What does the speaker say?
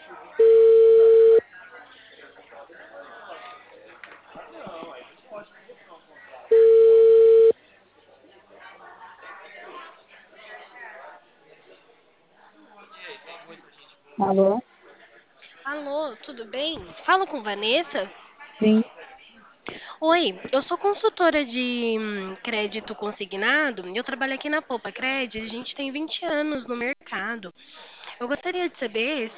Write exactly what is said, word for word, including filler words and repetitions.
Alô? Alô, tudo bem? Falo com Vanessa? Sim. Oi, eu sou consultora de hum, crédito consignado e eu trabalho aqui na Poupa Cred. A gente tem vinte anos no mercado. Eu gostaria de saber